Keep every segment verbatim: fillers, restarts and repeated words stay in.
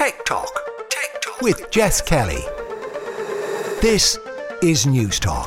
Tech Talk. Tech Talk with Jess Kelly. This is News Talk.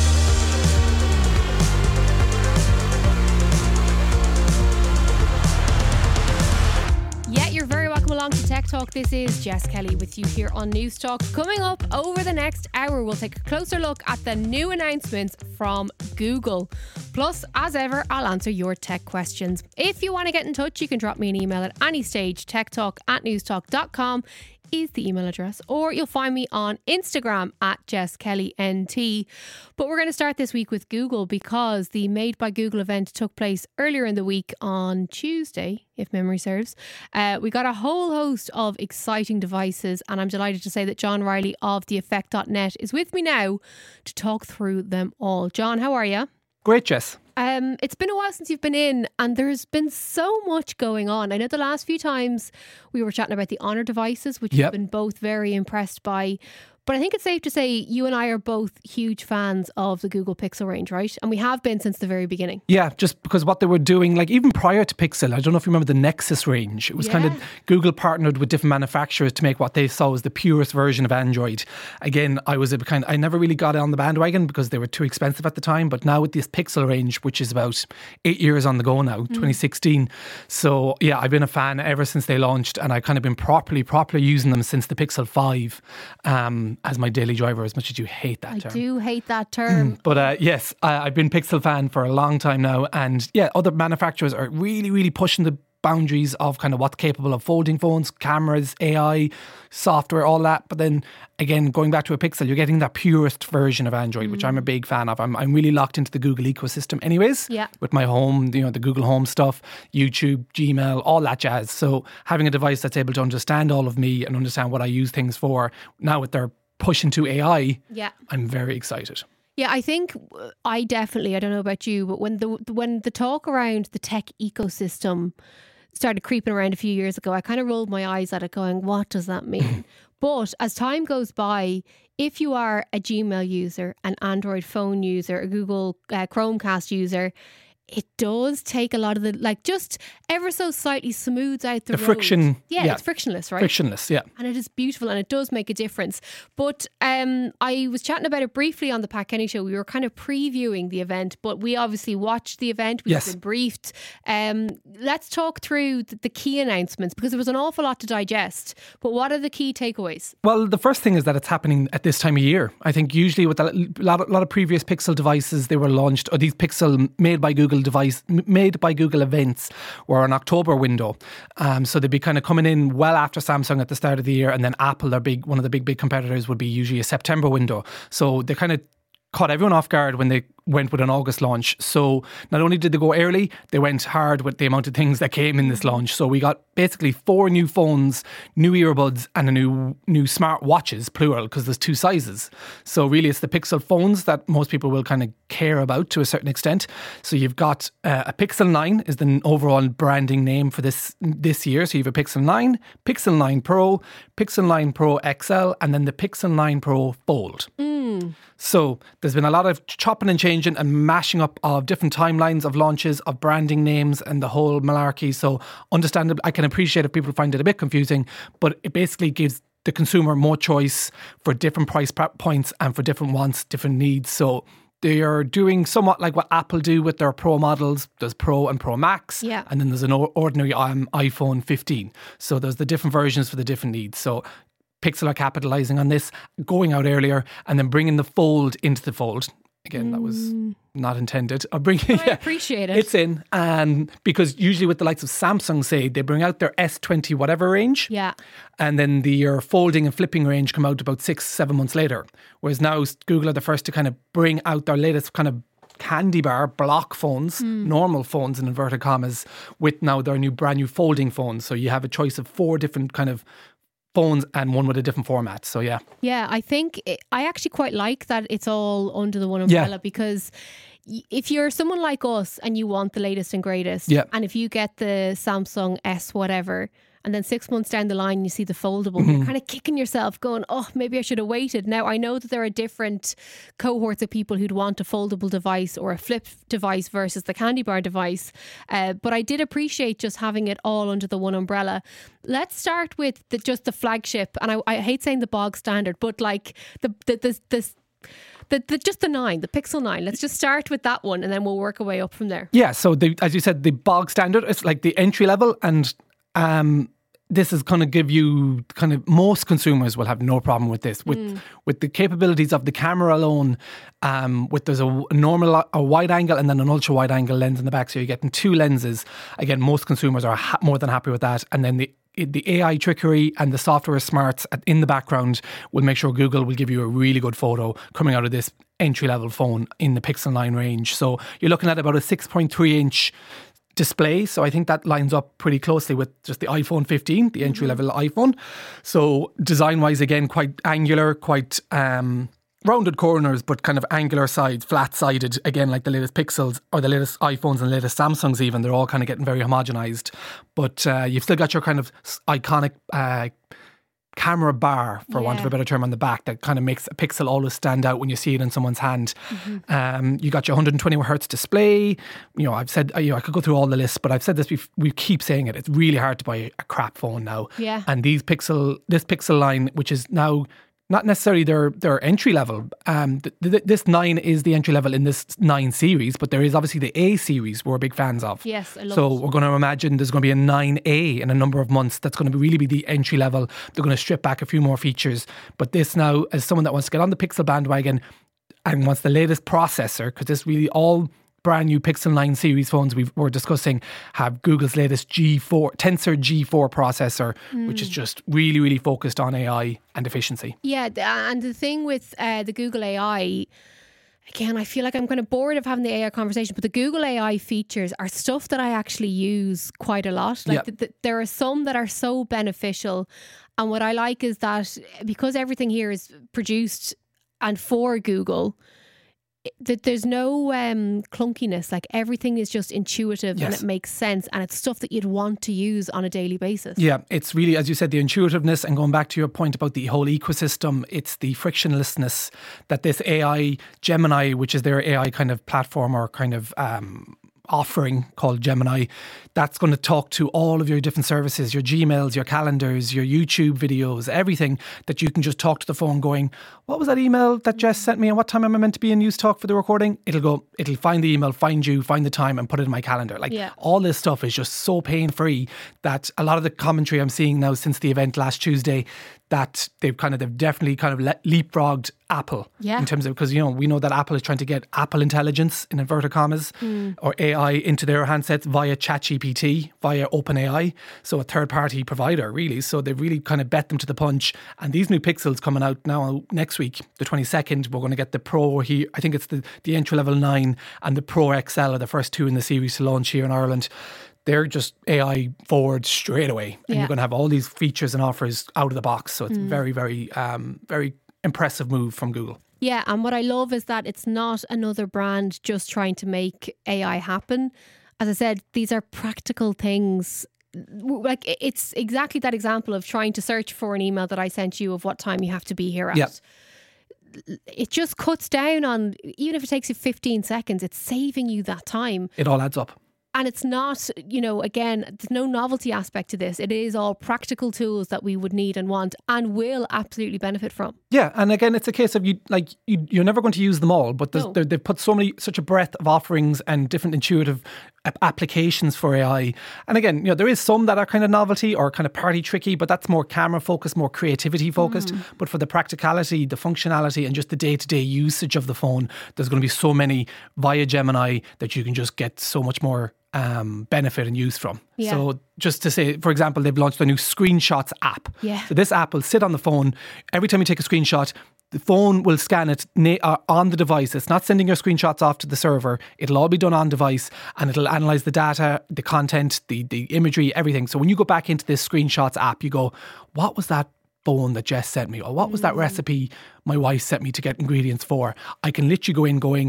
Yeah, you're very welcome along to Tech Talk. This is Jess Kelly with you here on News Talk. Coming up over the next hour, we'll take a closer look at the new announcements from Google. Plus, as ever, I'll answer your tech questions. If you want to get in touch, you can drop me an email at any stage. techtalk at newstalk dot com is the email address, or you'll find me on Instagram at Jess Kelly N T. But we're going to start this week with Google because the Made by Google event took place earlier in the week on Tuesday, if memory serves. Uh, we got a whole host of exciting devices, and I'm delighted to say that John Riley of the effect dot net is with me now to talk through them all. John, how are you? Great, Jess. Um, it's been a while since you've been in, and there's been so much going on. I know the last few times we were chatting about the Honor devices, which Yep. we've been both very impressed by. But I think it's safe to say you and I are both huge fans of the Google Pixel range, right? And we have been since the very beginning. Yeah, just because what they were doing, like even prior to Pixel, I don't know if you remember the Nexus range. It was kind Yeah. of Google partnered with different manufacturers to make what they saw as the purest version of Android. Again, I was a kind I never really got on the bandwagon because they were too expensive at the time. But now with this Pixel range, which is about eight years on the go now, Mm. twenty sixteen. So yeah, I've been a fan ever since they launched, and I've kind of been properly, properly using them since the Pixel five um, as my daily driver, as much as you hate that I term. do hate that term. But uh, yes, I, I've been Pixel fan for a long time now, and yeah, other manufacturers are really, really pushing the boundaries of kind of what's capable of folding phones, cameras, A I, software, all that. But then again, going back to a Pixel, you're getting that purest version of Android, mm. which I'm a big fan of. I'm, I'm really locked into the Google ecosystem anyways, Yeah. with my home, you know, the Google Home stuff, YouTube, Gmail, all that jazz. So having a device that's able to understand all of me and understand what I use things for, now with their push into A I, Yeah. I'm very excited. Yeah, I think I definitely, I don't know about you, but when the when the talk around the tech ecosystem started creeping around a few years ago, I kind of rolled my eyes at it going, what does that mean? But as time goes by, if you are a Gmail user, an Android phone user, a Google uh, Chromecast user, it does take a lot of the, like, just ever so slightly smooths out the, The road. friction, Yeah, yeah. it's frictionless, right? Frictionless, yeah. And it is beautiful, and it does make a difference. But um, I was chatting about it briefly on the Pat Kenny Show. We were kind of previewing the event, but we obviously watched the event. We've Yes. been briefed. Um, let's talk through the, the key announcements, because there was an awful lot to digest. But what are the key takeaways? Well, the first thing is that it's happening at this time of year. I think usually with a lot of, lot of previous Pixel devices, they were launched, or these Pixel made by Google device, made by Google events were an October window. Um, so they'd be kind of coming in well after Samsung at the start of the year, and then Apple, their big, one of the big, big competitors, would be usually a September window. So they kind of caught everyone off guard when they went with an August launch. So not only did they go early, they went hard with the amount of things that came in this launch. So we got basically four new phones, new earbuds, and a new new smart watches, plural, because there's two sizes. So really it's the Pixel phones that most people will kind of care about to a certain extent. So you've got uh, a Pixel nine is the overall branding name for this this year. So you have a Pixel nine, Pixel nine Pro, Pixel nine Pro X L, and then the Pixel nine Pro Fold. Mm. So there's been a lot of chopping and changing and mashing up of different timelines of launches, of branding names and the whole malarkey. So understandably, I can appreciate if people find it a bit confusing, but it basically gives the consumer more choice for different price points and for different wants, different needs. So they are doing somewhat like what Apple do with their Pro models. There's Pro and Pro Max, Yeah. and then there's an ordinary um, iPhone fifteen. So there's the different versions for the different needs. So Pixel are capitalising on this, going out earlier and then bringing the Fold into the Fold. Again, that was not intended. Or bring, I yeah, appreciate it. It's in, and because usually with the likes of Samsung, say they bring out their S twenty whatever range, Yeah. and then the your folding and flipping range come out about six, seven months later. Whereas now Google are the first to kind of bring out their latest kind of candy bar block phones, Mm. normal phones in inverted commas, with now their new brand new folding phones. So you have a choice of four different kind of phones and one with a different format. So yeah. Yeah, I think it, I actually quite like that it's all under the one umbrella, Yeah. because y- if you're someone like us and you want the latest and greatest, Yeah. and if you get the Samsung S whatever and then six months down the line you see the foldable, mm-hmm. you're kind of kicking yourself going, oh, maybe I should have waited. Now I know that there are different cohorts of people who'd want a foldable device or a flip device versus the candy bar device, uh, but I did appreciate just having it all under the one umbrella. Let's start with the, just the flagship, and I, I hate saying the bog standard, but like the the the, the The, the, just the nine, the Pixel nine. Let's just start with that one and then we'll work our way up from there. Yeah, so the, as you said, the bog standard, it's like the entry level, and um, this is going to give you kind of, most consumers will have no problem with this. With mm. with the capabilities of the camera alone, um, with there's a normal, a wide angle and then an ultra wide angle lens in the back, so you're getting two lenses. Again, most consumers are ha- more than happy with that. And then the the A I trickery and the software smarts in the background will make sure Google will give you a really good photo coming out of this entry-level phone in the Pixel nine range. So you're looking at about a six point three inch display. So I think that lines up pretty closely with just the iPhone fifteen, the entry-level mm-hmm. iPhone. So design-wise, again, quite angular, quite um, rounded corners, but kind of angular sides, flat-sided, again, like the latest Pixels or the latest iPhones and latest Samsungs even. They're all kind of getting very homogenized. But uh, you've still got your kind of iconic uh, camera bar, for yeah. want of a better term, on the back that kind of makes a Pixel always stand out when you see it in someone's hand. Mm-hmm. Um, you got your one hundred twenty hertz display. You know, I've said, you know, I could go through all the lists, but I've said this, we we keep saying it. It's really hard to buy a crap phone now. Yeah. And these Pixel, this Pixel line, which is now not necessarily their their entry level. Um, th- th- this nine is the entry level in this nine series, but there is obviously the A series we're big fans of. Yes, I love so it. We're going to imagine there's going to be a nine A in a number of months. That's going to really be the entry level. They're going to strip back a few more features. But this now, as someone that wants to get on the Pixel bandwagon and wants the latest processor, because this really all brand new Pixel nine series phones we were discussing have Google's latest G four Tensor G four processor, mm. which is just really, really focused on A I and efficiency. Yeah, and the thing with uh, the Google A I, again, I feel like I'm kind of bored of having the A I conversation, but the Google A I features are stuff that I actually use quite a lot. Like yep. the, the, there are some that are so beneficial, and what I like is that because everything here is produced and for Google, that there's no um, clunkiness. Like everything is just intuitive yes. and it makes sense, and it's stuff that you'd want to use on a daily basis. Yeah, it's really, as you said, the intuitiveness, and going back to your point about the whole ecosystem, it's the frictionlessness that this A I Gemini, which is their A I kind of platform or kind of um, offering called Gemini, that's going to talk to all of your different services, your Gmails, your calendars, your YouTube videos, everything, that you can just talk to the phone going, what was that email that Jess sent me and what time am I meant to be in News Talk for the recording? It'll go, it'll find the email, find you, find the time and put it in my calendar. Like yeah. all this stuff is just so pain free that a lot of the commentary I'm seeing now since the event last Tuesday, that they've kind of, they've definitely kind of le- leapfrogged Apple yeah. in terms of, because, you know, we know that Apple is trying to get Apple intelligence, in inverted commas, mm. or A I into their handsets via ChatGPT, via OpenAI. So a third party provider, really. So they've really kind of bet them to the punch. And these new Pixels coming out now next week, the twenty-second, we're going to get the Pro here. I think it's the, the entry level nine and the Pro X L are the first two in the series to launch here in Ireland. They're just A I forward straight away. And yeah. you're going to have all these features and offers out of the box. So it's mm. very, very, um, very impressive move from Google. Yeah, and what I love is that it's not another brand just trying to make A I happen. As I said, these are practical things. Like it's exactly that example of trying to search for an email that I sent you of what time you have to be here at. Yeah. It just cuts down on, even if it takes you fifteen seconds, it's saving you that time. It all adds up. And it's not, you know, again, there's no novelty aspect to this. It is all practical tools that we would need and want and will absolutely benefit from. Yeah, and again, it's a case of you like you, you're never going to use them all, but no. they've put so many, such a breadth of offerings and different intuitive applications for A I. And again, you know, there is some that are kind of novelty or kind of party tricky, but that's more camera focused, more creativity focused. Mm. But for the practicality, the functionality, and just the day-to-day usage of the phone, there's going to be so many via Gemini that you can just get so much more Um, benefit and use from. Yeah. So just to say, for example, they've launched a new screenshots app. Yeah. So this app will sit on the phone. Every time you take a screenshot, the phone will scan it na- uh, on the device. It's not sending your screenshots off to the server. It'll all be done on device, and it'll analyze the data, the content, the, the imagery, everything. So when you go back into this screenshots app, you go, what was that phone that Jess sent me? Or what was that mm. recipe my wife sent me to get ingredients for? I can literally go in going,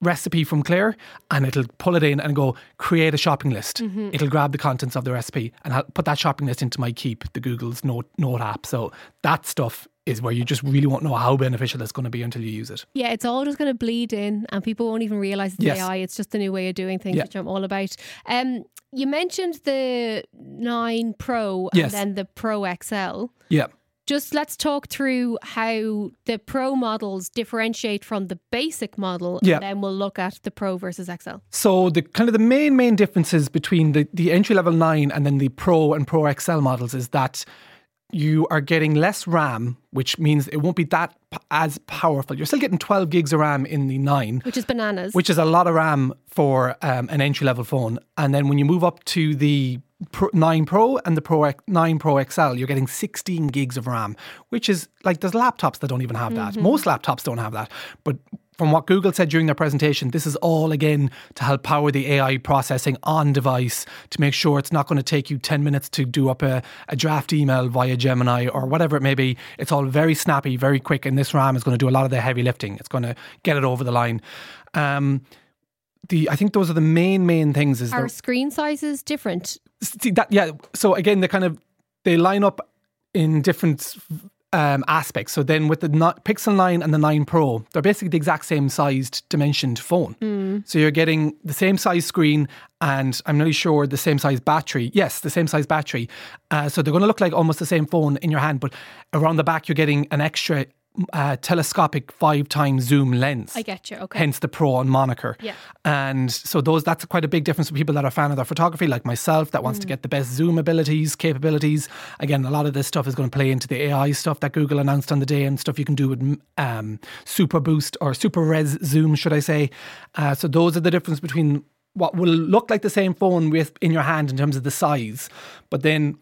recipe from Claire, and it'll pull it in and go create a shopping list. Mm-hmm. It'll grab the contents of the recipe and I'll put that shopping list into my Keep, the Google's Note Note app. So that stuff is where you just really won't know how beneficial it's going to be until you use it. Yeah, it's all just going to bleed in and people won't even realise it's yes. A I. It's just the new way of doing things, yeah. which I'm all about. Um, you mentioned the nine Pro yes. and then the Pro X L. Yeah. Just let's talk through how the Pro models differentiate from the basic model, yeah. and then we'll look at the Pro versus X L. So the kind of the main, main differences between the, the entry-level nine and then the Pro and Pro X L models is that you are getting less RAM, which means it won't be that p- as powerful. You're still getting twelve gigs of RAM in the nine. Which is bananas. Which is a lot of RAM for um, an entry-level phone. And then when you move up to the Pro, nine Pro and the Pro nine Pro X L, you're getting sixteen gigs of RAM, which is like there's laptops that don't even have that. Mm-hmm. Most laptops don't have that. But from what Google said during their presentation, this is all again to help power the A I processing on device to make sure it's not going to take you ten minutes to do up a, a draft email via Gemini or whatever it may be. It's all very snappy, very quick, and this RAM is going to do a lot of the heavy lifting. It's going to get it over the line. Um, the I think those are the main, main things. Is Are the, screen sizes different? See that, yeah. So again, they kind of they line up in different um, aspects. So then with the no- Pixel nine and the nine Pro, they're basically the exact same sized dimensioned phone. Mm. So you're getting the same size screen and I'm nearly sure the same size battery. Yes, the same size battery. Uh, so they're going to look like almost the same phone in your hand, but around the back you're getting an extra Uh, telescopic five times zoom lens. I get you, okay. Hence the Pro on moniker. Yeah. And so those that's quite a big difference for people that are a fan of their photography, like myself, that wants mm. to get the best zoom abilities, capabilities. Again, a lot of this stuff is going to play into the A I stuff that Google announced on the day and stuff you can do with um, super boost or super res zoom, should I say. Uh, so those are the difference between what will look like the same phone with in your hand in terms of the size. But then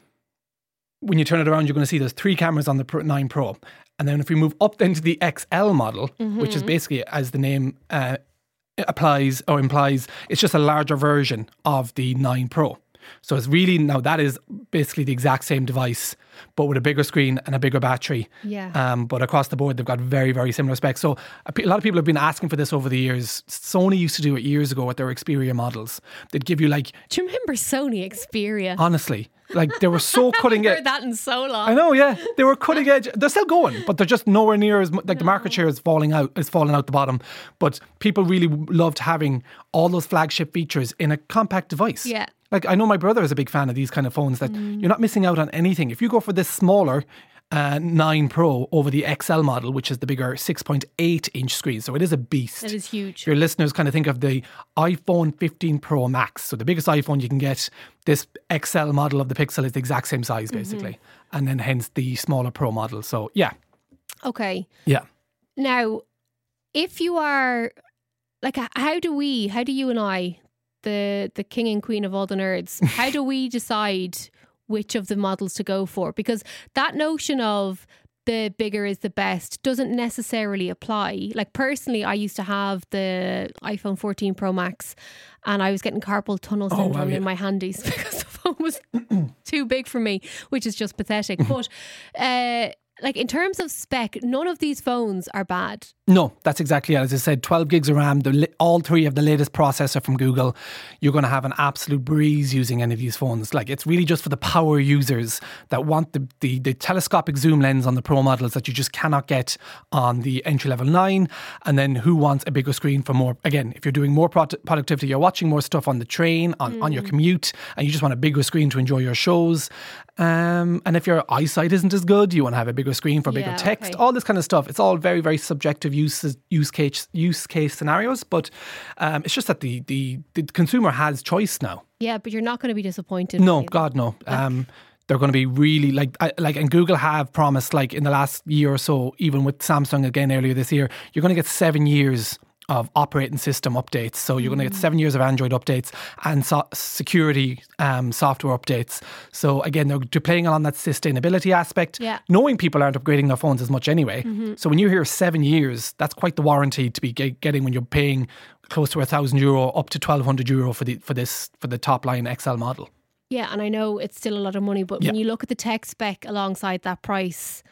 when you turn it around, you're going to see there's three cameras on the nine Pro. And then if we move up then to the X L model, mm-hmm. which is basically, as the name uh, applies or implies, it's just a larger version of the nine Pro. So it's really, now that is basically the exact same device, but with a bigger screen and a bigger battery. Yeah. Um, but across the board, they've got very, very similar specs. So a, p- a lot of people have been asking for this over the years. Sony used to do it years ago with their Xperia models. They'd give you like... Do you remember Sony Xperia? Honestly. Like they were so cutting edge. I haven't heard that in so long. I know, yeah. They were cutting edge. They're still going, but they're just nowhere near as like no. the market share is falling out, is falling out the bottom. But people really loved having all those flagship features in a compact device. Yeah. Like I know my brother is a big fan of these kind of phones that mm. you're not missing out on anything. If you go for this smaller uh, nine Pro over the X L model, which is the bigger six point eight inch screen. So it is a beast. It is huge. Your listeners kind of think of the iPhone fifteen Pro Max. So the biggest iPhone you can get, this X L model of the Pixel is the exact same size basically. Mm-hmm. And then hence the smaller Pro model. So yeah. Okay. Yeah. Now, if you are, like, how do we, how do you and I, the the king and queen of all the nerds, how do we decide which of the models to go for? Because that notion of the bigger is the best doesn't necessarily apply. Like personally, I used to have the iPhone fourteen Pro Max and I was getting carpal tunnel syndrome oh, wow, yeah. in my handies because the phone was too big for me, which is just pathetic. But uh, like in terms of spec, none of these phones are bad. No, that's exactly it. As I said, twelve gigs of RAM, the, all three have the latest processor from Google. You're going to have an absolute breeze using any of these phones. Like it's really just for the power users that want the, the, the telescopic zoom lens on the Pro models that you just cannot get on the entry-level nine. And then who wants a bigger screen for more, again, if you're doing more pro- productivity, you're watching more stuff on the train, on, mm. on your commute, and you just want a bigger screen to enjoy your shows. Um, and if your eyesight isn't as good, you want to have a bigger screen for bigger yeah, text, okay. all this kind of stuff. It's all very, very subjective use use case use case scenarios, but um, it's just that the, the the consumer has choice now. Yeah, but you're not going to be disappointed. No, God, no. Um, they're going to be really like like, and Google have promised like in the last year or so, even with Samsung again earlier this year, you're going to get seven years of operating system updates. So you're going to get seven years of Android updates and so- security um, software updates. So again, they're, they're playing on that sustainability aspect, yeah. knowing people aren't upgrading their phones as much anyway. Mm-hmm. So when you hear seven years, that's quite the warranty to be get, getting when you're paying close to a thousand euro up to twelve hundred euro for the for this for the top line X L model. Yeah, and I know it's still a lot of money, but yeah. when you look at the tech spec alongside that price,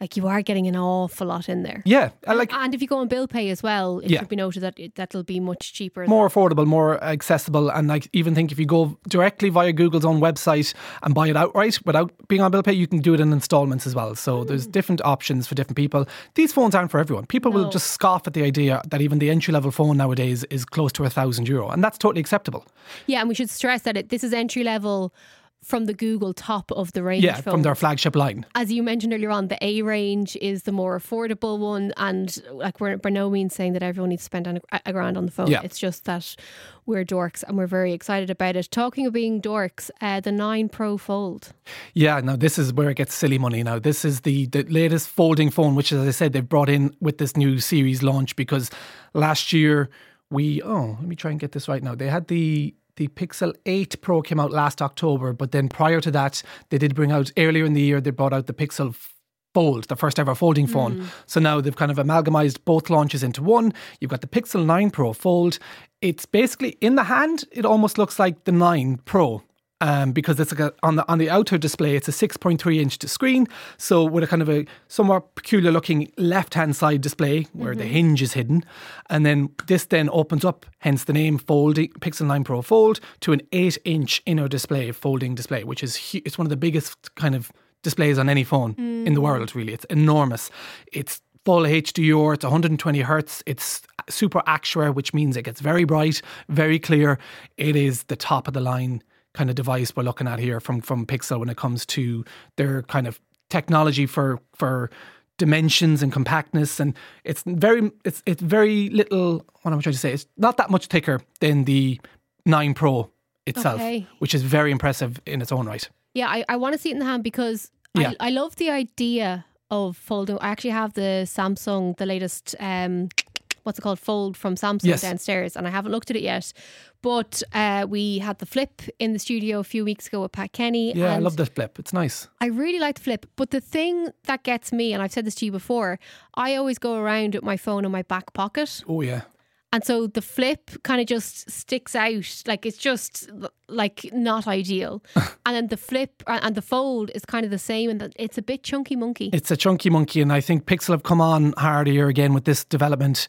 like you are getting an awful lot in there. Yeah, I like. And if you go on bill pay as well, it Yeah. should be noted that it, that'll be much cheaper. More affordable, more accessible, and I even think if you go directly via Google's own website and buy it outright without being on bill pay, you can do it in installments as well. So mm. there's different options for different people. These phones aren't for everyone. People no. will just scoff at the idea that even the entry level phone nowadays is close to a thousand euro, and that's totally acceptable. Yeah, and we should stress that it, this is entry level from the Google top of the range. Yeah, phone. From their flagship line. As you mentioned earlier on, the A range is the more affordable one, and like we're by no means saying that everyone needs to spend a, a grand on the phone. Yeah. It's just that we're dorks and we're very excited about it. Talking of being dorks, uh, the nine Pro Fold. Yeah, now this is where it gets silly money now. This is the, the latest folding phone, which, as I said, they've brought in with this new series launch, because last year we, oh, let me try and get this right now. They had the The Pixel eight Pro came out last October, but then prior to that, they did bring out, earlier in the year, they brought out the Pixel Fold, the first ever folding phone. Mm. So now they've kind of amalgamized both launches into one. You've got the Pixel nine Pro Fold. It's basically, in the hand, it almost looks like the nine Pro. Um, because it's like a, on the on the outer display, it's a six point three inch screen. So with a kind of a somewhat peculiar looking left hand side display where mm-hmm. the hinge is hidden, and then this then opens up, hence the name Folding Pixel nine Pro Fold, to an eight inch inner display, folding display, which is hu- it's one of the biggest kind of displays on any phone mm. in the world. Really, it's enormous. It's full H D R, it's one hundred twenty hertz, it's super Axure, which means it gets very bright, very clear. It is the top of the line kind of device we're looking at here from from Pixel when it comes to their kind of technology for for dimensions and compactness, and it's very it's it's very little, what am I trying to say, it's not that much thicker than the nine Pro itself, okay. which is very impressive in its own right. Yeah, I, I want to see it in the hand because yeah. I, I love the idea of folding. I actually have the Samsung, the latest um what's it called, Fold from Samsung yes. downstairs, and I haven't looked at it yet. But uh, we had the Flip in the studio a few weeks ago with Pat Kenny. Yeah, I love the Flip. It's nice. I really like the Flip. But the thing that gets me, and I've said this to you before, I always go around with my phone in my back pocket. Oh, yeah. And so the Flip kind of just sticks out. Like, it's just like not ideal. And then the Flip and the Fold is kind of the same, and it's a bit chunky monkey. It's a chunky monkey, and I think Pixel have come on hard here again with this development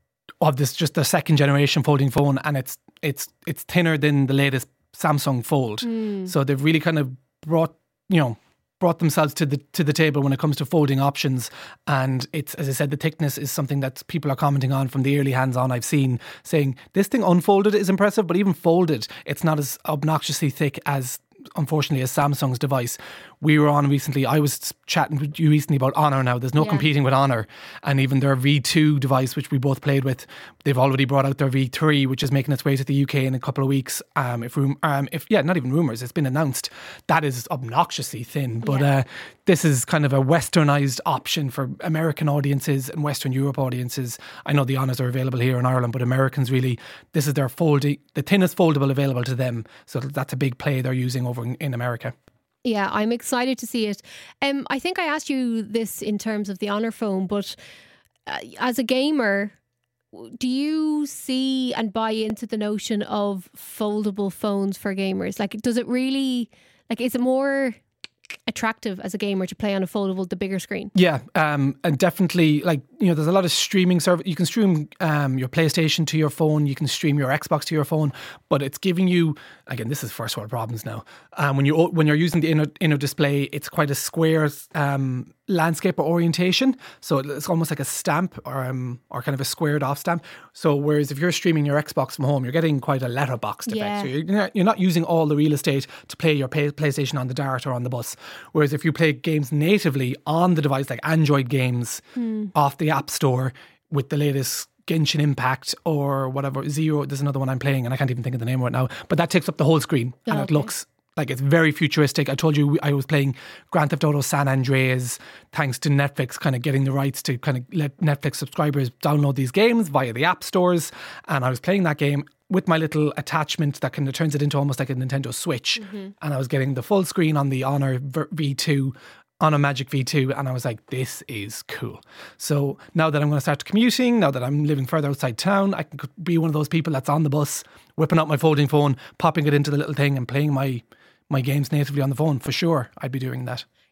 of this, just the second generation folding phone, and it's it's it's thinner than the latest Samsung Fold. Mm. So they've really kind of brought, you know, brought themselves to the to the table when it comes to folding options. And it's, as I said, the thickness is something that people are commenting on from the early hands-on I've seen, saying this thing unfolded is impressive, but even folded, it's not as obnoxiously thick as, unfortunately, as Samsung's device. We were on recently, I was chatting with you recently about Honor now. There's no yeah. competing with Honor. And even their V two device, which we both played with, they've already brought out their V three, which is making its way to the U K in a couple of weeks. Um, if, rum- um, if yeah, not even rumours, it's been announced. That is obnoxiously thin. But yeah. uh, this is kind of a westernised option for American audiences and Western Europe audiences. I know the Honors are available here in Ireland, but Americans really, this is their folding, the thinnest foldable available to them. So that's a big play they're using over in, in America. Yeah, I'm excited to see it. Um, I think I asked you this in terms of the Honor phone, but uh, as a gamer, do you see and buy into the notion of foldable phones for gamers? Like, does it really, like, is it more attractive as a gamer to play on a foldable, the bigger screen? Yeah, um, and definitely, like, you know, there's a lot of streaming service. You can stream um, your PlayStation to your phone, you can stream your Xbox to your phone, but it's giving you, again, this is first world problems now. Um, when you when you're using the inner inner display, it's quite a square um, landscape or orientation, so it's almost like a stamp or um, or kind of a squared off stamp. So whereas if you're streaming your Xbox from home, you're getting quite a letterboxed yeah. effect. So you're not, you're not using all the real estate to play your pay, PlayStation on the Dart or on the bus. Whereas if you play games natively on the device, like Android games hmm. off the App Store with the latest Genshin Impact or whatever, Zero, there's another one I'm playing and I can't even think of the name of it now, but that takes up the whole screen oh, and it okay. looks like it's very futuristic. I told you I was playing Grand Theft Auto San Andreas thanks to Netflix kind of getting the rights to kind of let Netflix subscribers download these games via the app stores, and I was playing that game with my little attachment that kind of turns it into almost like a Nintendo Switch, mm-hmm. and I was getting the full screen on the Honor V two, on a Magic V two, and I was like, this is cool. So now that I'm going to start commuting, now that I'm living further outside town, I can be one of those people that's on the bus, whipping out my folding phone, popping it into the little thing and playing my my games natively on the phone. For sure, I'd be doing that.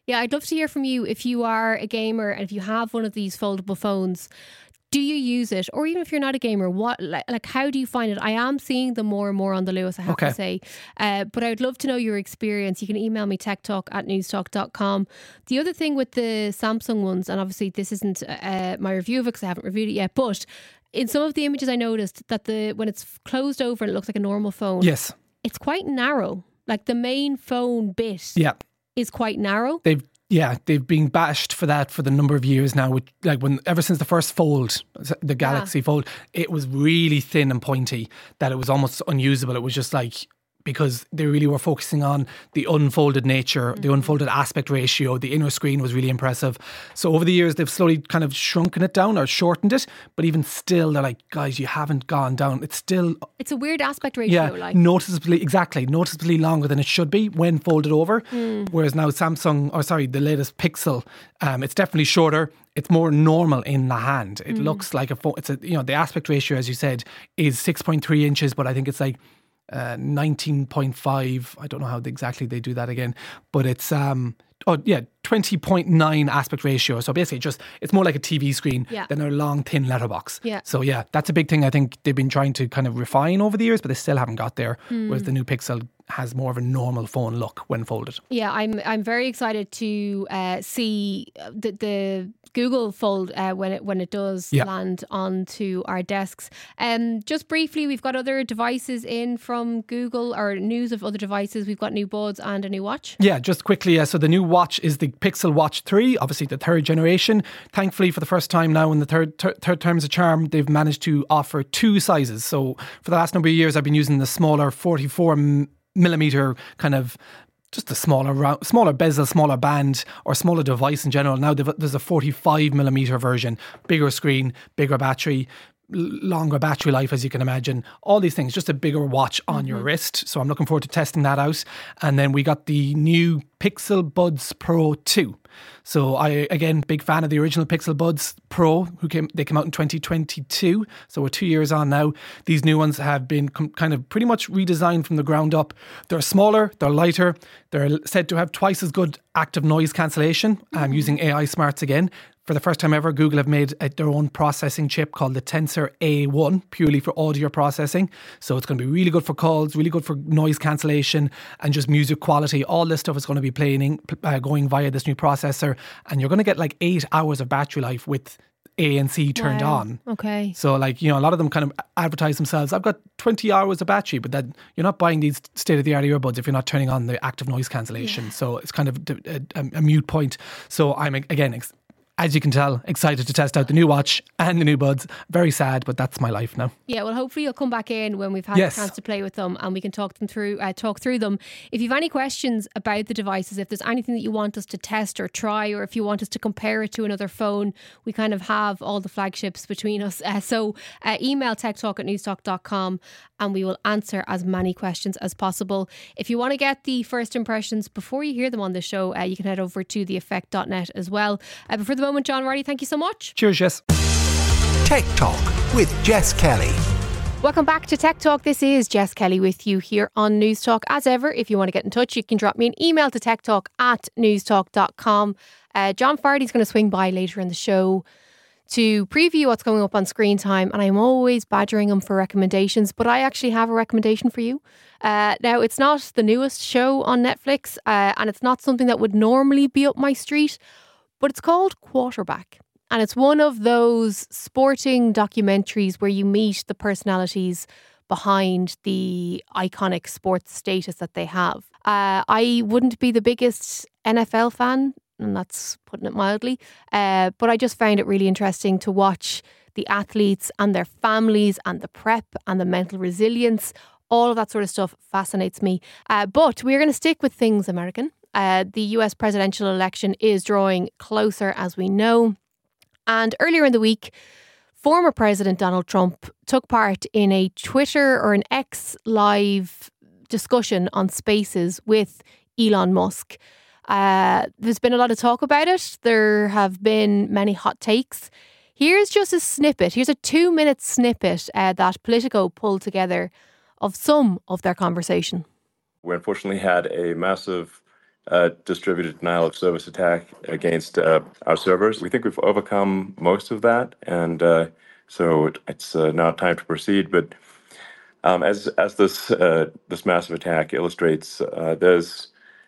Yeah, I'd love to hear from you if you are a gamer and if you have one of these foldable phones. Do you use it? Or even if you're not a gamer, what like, like how do you find it? I am seeing them more and more on the Lewis, I have Okay. to say. Uh, but I would love to know your experience. You can email me techtalk at newstalk dot com. The other thing with the Samsung ones, and obviously this isn't uh, my review of it because I haven't reviewed it yet, but in some of the images I noticed that the when it's closed over and it looks like a normal phone, Yes. it's quite narrow. Like the main phone bit Yeah. is quite narrow. They've Yeah, they've been bashed for that for the number of years now. Which, like when ever since the first Fold, the Galaxy Fold, it was really thin and pointy that it was almost unusable. It was just like, because they really were focusing on the unfolded nature, mm-hmm. the unfolded aspect ratio. The inner screen was really impressive. So over the years, they've slowly kind of shrunken it down or shortened it. But even still, they're like, guys, you haven't gone down. It's still... It's a weird aspect ratio. Yeah, like noticeably, exactly, noticeably longer than it should be when folded over. Mm. Whereas now Samsung, or sorry, the latest Pixel, um, it's definitely shorter. It's more normal in the hand. It mm. looks like a phone. It's a, you know, the aspect ratio, as you said, is six point three inches, but I think it's like Uh, nineteen point five. I don't know how exactly they do that again, but it's um oh yeah twenty point nine aspect ratio. So basically just it's more like a T V screen yeah. than a long thin letterbox. Yeah. So yeah, that's a big thing I think they've been trying to kind of refine over the years, but they still haven't got there. Mm. Whereas the new Pixel has more of a normal phone look when folded. Yeah, I'm I'm very excited to uh, see the the Google Fold uh, when it when it does yeah. land onto our desks. Um, just briefly, we've got other devices in from Google, or news of other devices. We've got new Buds and a new watch. Yeah, just quickly. Uh, so the new watch is the Pixel Watch three, obviously the third generation. Thankfully, for the first time now in the third ter- third time's a charm, they've managed to offer two sizes. So for the last number of years, I've been using the smaller forty-four millimeter kind of, just a smaller round, smaller bezel, smaller band, or smaller device in general. Now there's a forty-five millimeter version, bigger screen, bigger battery, longer battery life, as you can imagine. All these things, just a bigger watch on mm-hmm. your wrist. So I'm looking forward to testing that out. And then we got the new Pixel Buds Pro two. So I, again, big fan of the original Pixel Buds Pro, who came, they came out in twenty twenty-two. So we're two years on now. These new ones have been com- kind of pretty much redesigned from the ground up. They're smaller, they're lighter. They're said to have twice as good active noise cancellation, um, mm-hmm. using A I smarts again. For the first time ever, Google have made a, their own processing chip called the Tensor A one, purely for audio processing. So it's going to be really good for calls, really good for noise cancellation and just music quality. All this stuff is going to be playing, uh, going via this new processor. And you're going to get like eight hours of battery life with A and C turned wow. on. Okay. So like, you know, a lot of them kind of advertise themselves, I've got twenty hours of battery, but then you're not buying these state-of-the-art earbuds if you're not turning on the active noise cancellation. Yeah. So it's kind of a, a, a mute point. So I'm, again, ex- as you can tell, excited to test out the new watch and the new Buds. Very sad, but that's my life now. Yeah, well, hopefully you'll come back in when we've had yes. a chance to play with them and we can talk them through. Uh, talk through them. If you've any questions about the devices, if there's anything that you want us to test or try, or if you want us to compare it to another phone, we kind of have all the flagships between us. Uh, so uh, email techtalk at newstalk dot com and we will answer as many questions as possible. If you want to get the first impressions before you hear them on the show, uh, you can head over to the effect dot net as well. Uh, but for the moment, John Roddy, thank you so much. Cheers, Jess. Tech Talk with Jess Kelly. Welcome back to Tech Talk. This is Jess Kelly with you here on News Talk. As ever, if you want to get in touch, you can drop me an email to techtalk at newstalk dot com. Uh, John Fardy's going to swing by later in the show to preview what's coming up on Screen Time, and I'm always badgering him for recommendations, but I actually have a recommendation for you. Uh, now, it's not the newest show on Netflix, uh, and it's not something that would normally be up my street, but it's called Quarterback. And it's one of those sporting documentaries where you meet the personalities behind the iconic sports status that they have. Uh, I wouldn't be the biggest N F L fan, and that's putting it mildly, uh, but I just found it really interesting to watch the athletes and their families and the prep and the mental resilience. All of that sort of stuff fascinates me. Uh, but we're going to stick with things American. Uh, the U S presidential election is drawing closer, as we know. And earlier in the week, former President Donald Trump took part in a Twitter or an X live discussion on Spaces with Elon Musk. Uh, there's been a lot of talk about it. There have been many hot takes. Here's just a snippet. Here's a two minute snippet uh, that Politico pulled together of some of their conversation. We unfortunately had a massive uh, distributed denial of service attack against uh, our servers. We think we've overcome most of that, and uh, so it, it's uh, now time to proceed. But um, as as this uh, this massive attack illustrates, uh, there's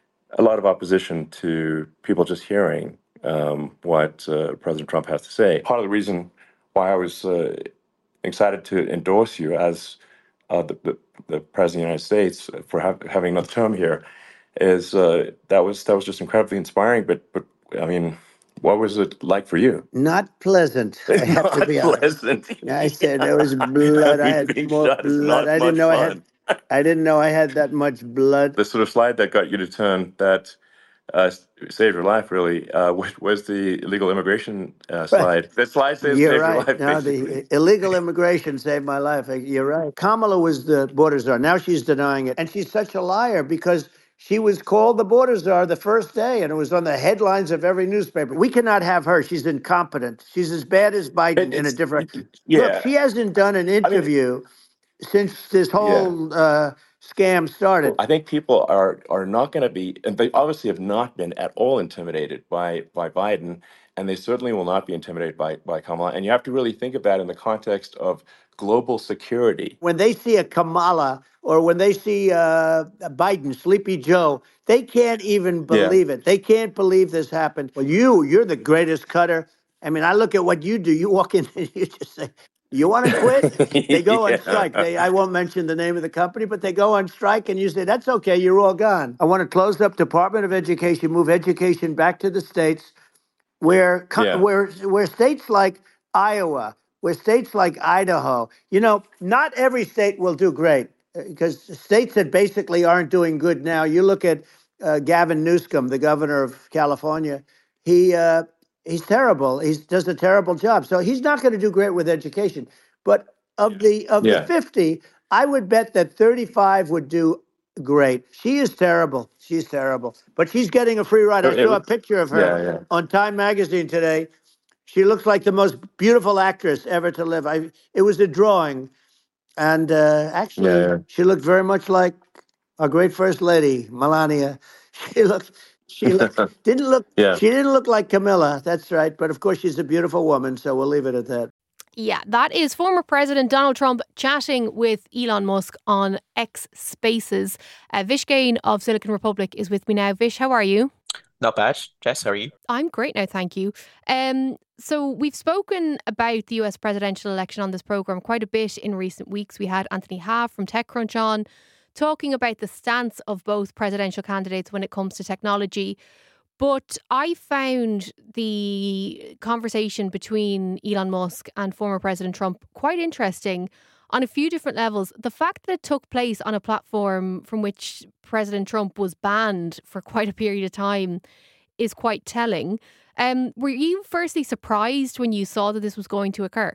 a lot of opposition to people just hearing um, what uh, President Trump has to say. Part of the reason why I was uh, excited to endorse you as uh, the, the, the President of the United States for ha- having another term here is uh, that was that was just incredibly inspiring. But but I mean, what was it like for you? Not pleasant. I have Not to be honest. pleasant. I said there was blood. I had Being more shot is blood. not I didn't much know I fun. had. I didn't know I had that much blood. The sort of slide that got you to turn that uh, saved your life really uh, was, was the illegal immigration uh, slide. That slide says You're saved your right. life. No, Basically. the illegal immigration saved my life. You're right. Kamala was the border czar. Now she's denying it. And she's such a liar because she was called the border czar the first day and it was on the headlines of every newspaper. We cannot have her. She's incompetent. She's as bad as Biden It, in a it's different. yeah. Look, she hasn't done an I mean, interview since this yeah. whole uh, scam started. I think people are are not going to be, and they obviously have not been at all intimidated by by Biden, and they certainly will not be intimidated by by Kamala. And you have to really think of that in the context of global security. When they see a Kamala or when they see uh, Biden, Sleepy Joe, they can't even Yeah. believe it. They can't believe this happened. Well, you, you're the greatest cutter. I mean, I look at what you do. You walk in and you just say, you want to quit? They go on strike. They, I won't mention the name of the company, but they go on strike and you say, that's okay, you're all gone. I want to close up Department of Education, move education back to the states where, co- Yeah. where, where states like Iowa, where states like Idaho, you know, not every state will do great because states that basically aren't doing good now, you look at uh, Gavin Newsom, the governor of California, he, uh, he's terrible. He does a terrible job. So he's not going to do great with education. But of the of the Yeah. fifty, I would bet that thirty-five would do great. She is terrible. She's terrible. But she's getting a free ride. I It- it saw a was- picture of her Yeah, yeah. on Time Magazine today. She looks like the most beautiful actress ever to live. I It was a drawing. And uh, actually, Yeah, yeah. she looked very much like our great First Lady, Melania. She looked, she looked, didn't look, Yeah. she didn't look like Camilla. That's right. But of course, she's a beautiful woman. So we'll leave it at that. Yeah, that is former President Donald Trump chatting with Elon Musk on X Spaces. Uh, Vish Gain of Silicon Republic is with me now. Vish, how are you? Not bad. Jess, how are you? I'm great now, thank you. Um, so we've spoken about the U S presidential election on this programme quite a bit in recent weeks. We had Anthony Half from TechCrunch on talking about the stance of both presidential candidates when it comes to technology. But I found the conversation between Elon Musk and former President Trump quite interesting on a few different levels. The fact that it took place on a platform from which President Trump was banned for quite a period of time is quite telling. Um, were you firstly surprised when you saw that this was going to occur?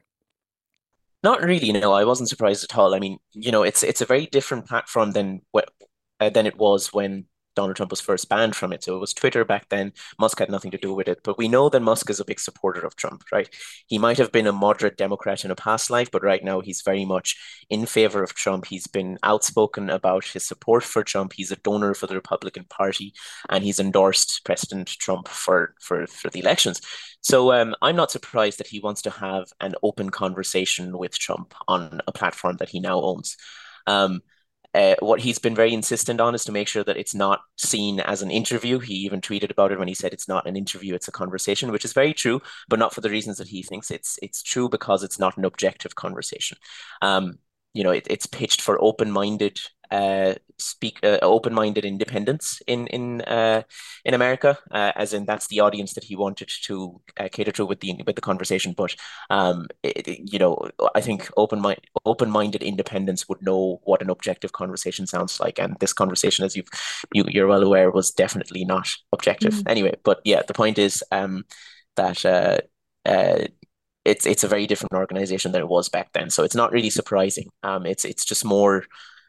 Not really, no. I wasn't surprised at all. I mean, you know, it's it's a very different platform than what uh, than it was when Donald Trump was first banned from it. So it was Twitter back then. Musk had nothing to do with it. But we know that Musk is a big supporter of Trump, right? He might have been a moderate Democrat in a past life, but right now he's very much in favor of Trump. He's been outspoken about his support for Trump. He's a donor for the Republican Party, and he's endorsed President Trump for, for, for the elections. So um, I'm not surprised that he wants to have an open conversation with Trump on a platform that he now owns. Um, Uh, what he's been very insistent on is to make sure that it's not seen as an interview. He even tweeted about it when he said it's not an interview, it's a conversation, which is very true, but not for the reasons that he thinks. It's it's true because it's not an objective conversation. Um, you know, it, it's pitched for open-minded uh, speak uh, open-minded independence in in uh, in America, uh, as in that's the audience that he wanted to uh, cater to with the with the conversation. But um, it, it, you know, I think open mind open-minded independents would know what an objective conversation sounds like, and this conversation, as you've you you're well aware, was definitely not objective. Mm-hmm. Anyway, but yeah, the point is um, that. Uh, uh, It's it's a very different organization than it was back then, so it's not really surprising. Um, it's it's just more,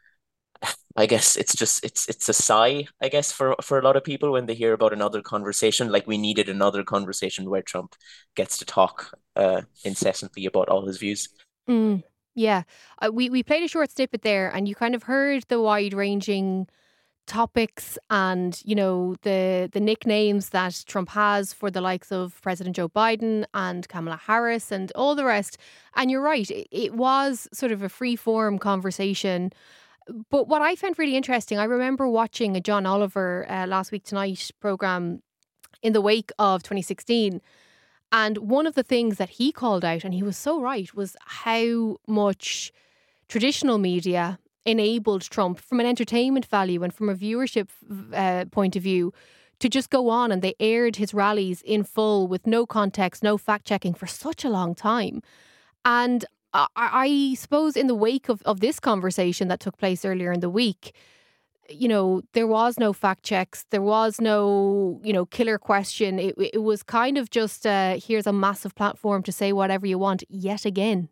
I guess it's just it's it's a sigh, I guess, for for a lot of people when they hear about another conversation. Like, we needed another conversation where Trump gets to talk uh, incessantly about all his views. Mm, yeah, uh, we we played a short snippet there, and you kind of heard the wide ranging topics and, you know, the the nicknames that Trump has for the likes of President Joe Biden and Kamala Harris and all the rest. And you're right, it, it was sort of a free form conversation. But what I found really interesting, I remember watching a John Oliver uh, Last Week Tonight program in the wake of twenty sixteen. And one of the things that he called out, and he was so right, was how much traditional media enabled Trump from an entertainment value and from a viewership uh, point of view to just go on, and they aired his rallies in full with no context, no fact checking for such a long time. And I, I suppose in the wake of, of this conversation that took place earlier in the week, you know, there was no fact checks. There was no, you know, killer question. It, it was kind of just, uh, here's a massive platform to say whatever you want yet again.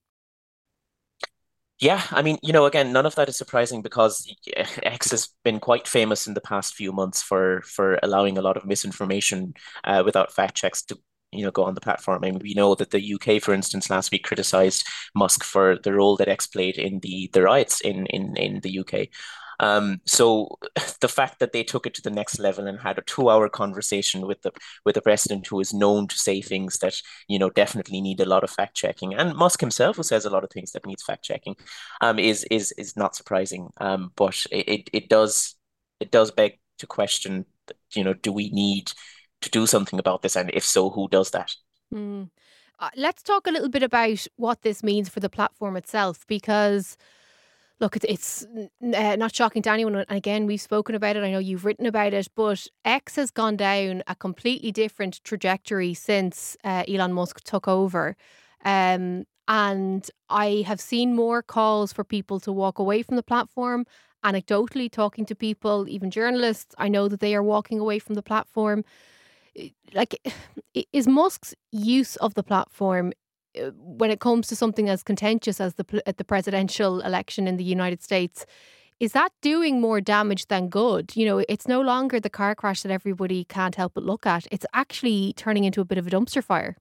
Yeah, I mean, you know, again, none of that is surprising because X has been quite famous in the past few months for for allowing a lot of misinformation uh, without fact checks to, you know, go on the platform. I mean, we know that the U K, for instance, last week criticized Musk for the role that X played in the the riots in in in the U K. Um, so the fact that they took it to the next level and had a two-hour conversation with the with the president, who is known to say things that, you know, definitely need a lot of fact checking, and Musk himself, who says a lot of things that needs fact checking, um, is is is not surprising. Um, but it, it it does it does beg to question, you know, do we need to do something about this, and if so, who does that? Mm. Uh, let's talk a little bit about what this means for the platform itself, because look, it's, it's uh, not shocking to anyone. And again, we've spoken about it. I know you've written about it, but X has gone down a completely different trajectory since uh, Elon Musk took over. Um, and I have seen more calls for people to walk away from the platform. Anecdotally, talking to people, even journalists, I know that they are walking away from the platform. Like, is Musk's use of the platform, when it comes to something as contentious as the the presidential election in the United States, is that doing more damage than good? You know, it's no longer the car crash that everybody can't help but look at. It's actually turning into a bit of a dumpster fire.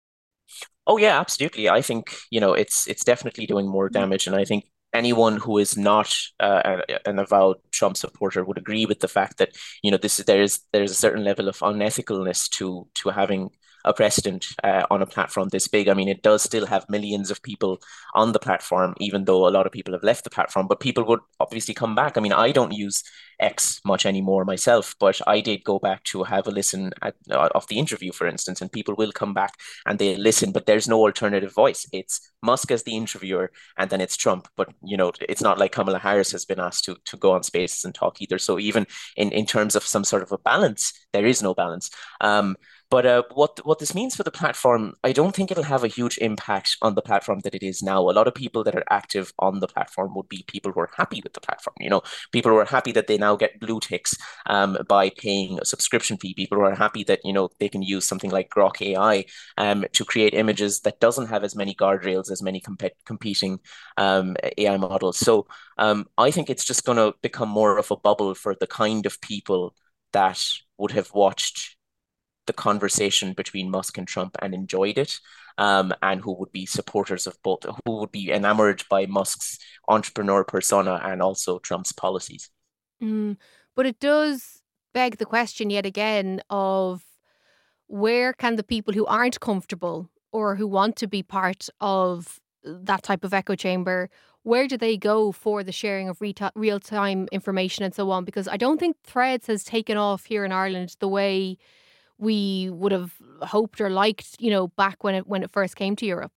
Oh yeah, absolutely. I think, you know, it's it's definitely doing more damage, and I think anyone who is not uh, an avowed Trump supporter would agree with the fact that, you know, this there is there's a certain level of unethicalness to to having a precedent uh, on a platform this big. I mean, it does still have millions of people on the platform, even though a lot of people have left the platform, but people would obviously come back. I mean, I don't use X much anymore myself, but I did go back to have a listen at, uh, of the interview, for instance, and people will come back and they listen, but there's no alternative voice. It's Musk as the interviewer, and then it's Trump. But, you know, it's not like Kamala Harris has been asked to, to go on Spaces and talk either. So even in, in terms of some sort of a balance, there is no balance. Um, But uh, what what this means for the platform, I don't think it'll have a huge impact on the platform that it is now. A lot of people that are active on the platform would be people who are happy with the platform. You know, people who are happy that they now get blue ticks um, by paying a subscription fee. People who are happy that, you know, they can use something like Grok A I um, to create images that doesn't have as many guardrails as many comp- competing um, A I models. So um, I think it's just going to become more of a bubble for the kind of people that would have watched the conversation between Musk and Trump and enjoyed it, um, and who would be supporters of both, who would be enamored by Musk's entrepreneur persona and also Trump's policies. Mm, but it does beg the question yet again of where can the people who aren't comfortable or who want to be part of that type of echo chamber, where do they go for the sharing of re- real-time information and so on? Because I don't think Threads has taken off here in Ireland the way we would have hoped or liked, you know, back when it when it first came to Europe.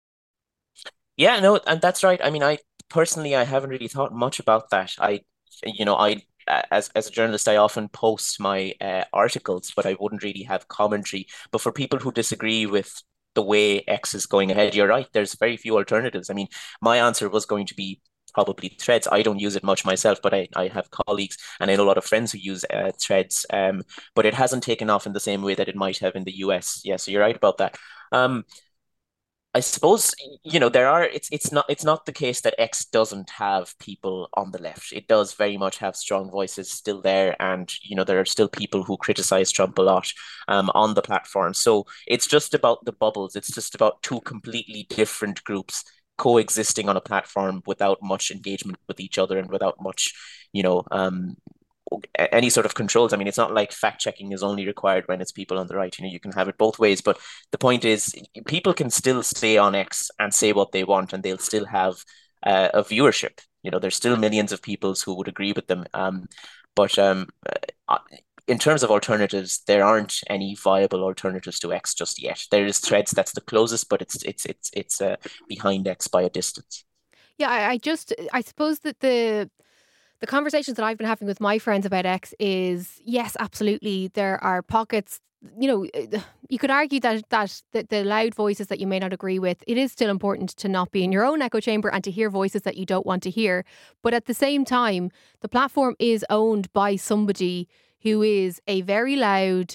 Yeah, no, and that's right. I mean, I personally, I haven't really thought much about that. I, you know, I as as a journalist, I often post my uh, articles, but I wouldn't really have commentary. But for people who disagree with the way X is going ahead, you're right. There's very few alternatives. I mean, my answer was going to be probably Threads. I don't use it much myself, but I, I have colleagues and I know a lot of friends who use uh, Threads, um, but it hasn't taken off in the same way that it might have in the U S. Yeah, so you're right about that. Um, I suppose, you know, there are it's it's not it's not the case that X doesn't have people on the left. It does very much have strong voices still there, and you know there are still people who criticize Trump a lot um, on the platform. So it's just about the bubbles. It's just about two completely different groups coexisting on a platform without much engagement with each other and without much, you know, um, any sort of controls. I mean, it's not like fact checking is only required when it's people on the right. You know, you can have it both ways. But the point is, people can still stay on X and say what they want, and they'll still have uh, a viewership. You know, there's still millions of people who would agree with them. Um, but um, uh, in terms of alternatives, there aren't any viable alternatives to X just yet. There is Threads that's the closest, but it's it's it's it's uh, behind X by a distance. Yeah, I, I just I suppose that the the conversations that I've been having with my friends about X is yes, absolutely, there are pockets. You know, you could argue that that the, the loud voices that you may not agree with, it is still important to not be in your own echo chamber and to hear voices that you don't want to hear. But at the same time, the platform is owned by somebody who is a very loud,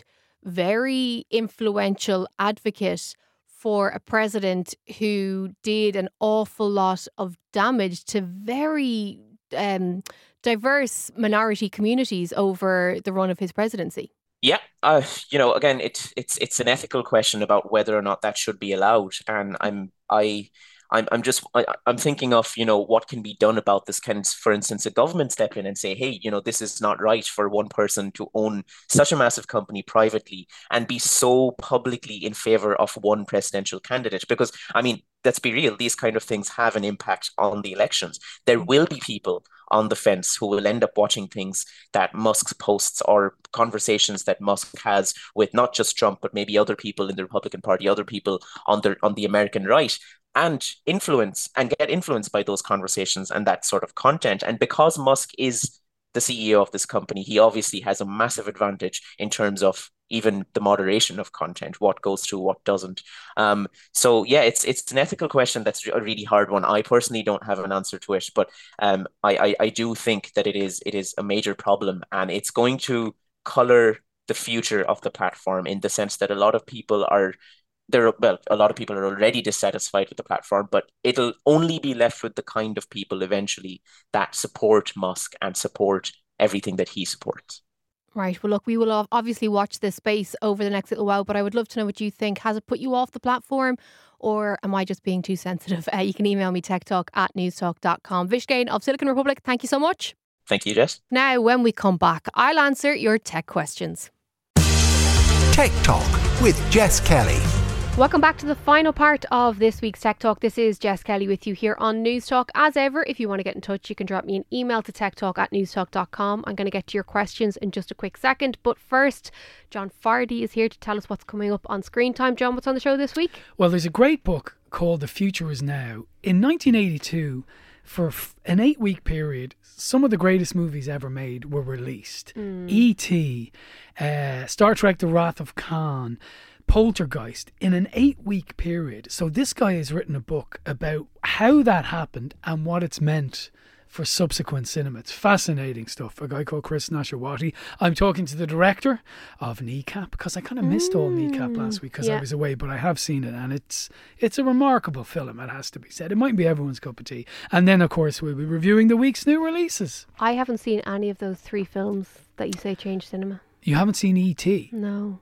very influential advocate for a president who did an awful lot of damage to very um, diverse minority communities over the run of his presidency. Yeah, uh, you know, again, it, it's it's an ethical question about whether or not that should be allowed, and I'm I. I'm I'm just I, I'm thinking of, you know, what can be done about this. Can, for instance, a government step in and say, hey, you know, this is not right for one person to own such a massive company privately and be so publicly in favor of one presidential candidate? Because, I mean, let's be real, these kind of things have an impact on the elections. There will be people on the fence who will end up watching things that Musk posts or conversations that Musk has with not just Trump, but maybe other people in the Republican Party, other people on the on the American right, and influence and get influenced by those conversations and that sort of content. And because Musk is the C E O of this company, he obviously has a massive advantage in terms of even the moderation of content, what goes through, what doesn't. Um, so yeah, it's it's an ethical question that's a really hard one. I personally don't have an answer to it, but um, I, I I do think that it is it is a major problem, and it's going to color the future of the platform in the sense that a lot of people are there. Well, a lot of people are already dissatisfied with the platform, but it'll only be left with the kind of people eventually that support Musk and support everything that he supports. Right. Well, look, we will obviously watch this space over the next little while, but I would love to know what you think. Has it put you off the platform, or am I just being too sensitive? Uh, you can email me techtalk at newstalk dot com. Vish Gain of Silicon Republic, thank you so much. Thank you, Jess. Now, when we come back, I'll answer your tech questions. Tech Talk with Jess Kelly. Welcome back to the final part of this week's Tech Talk. This is Jess Kelly with you here on News Talk. As ever, if you want to get in touch, you can drop me an email to techtalk at newstalk dot com. I'm going to get to your questions in just a quick second. But first, John Fardy is here to tell us what's coming up on Screen Time. John, what's on the show this week? Well, there's a great book called The Future Is Now. In nineteen eighty-two, for an eight-week period, some of the greatest movies ever made were released. Mm. E T, uh, Star Trek The Wrath of Khan, Poltergeist, in an eight-week period. So this guy has written a book about how that happened and what it's meant for subsequent cinema. It's fascinating stuff. A guy called Chris Nashawaty. I'm talking to the director of Kneecap, because I kind of missed all Kneecap last week because yeah. I was away, but I have seen it, and it's it's a remarkable film, it has to be said. It might be everyone's cup of tea. And then, of course, we'll be reviewing the week's new releases. I haven't seen any of those three films that you say change cinema. You haven't seen E T? No.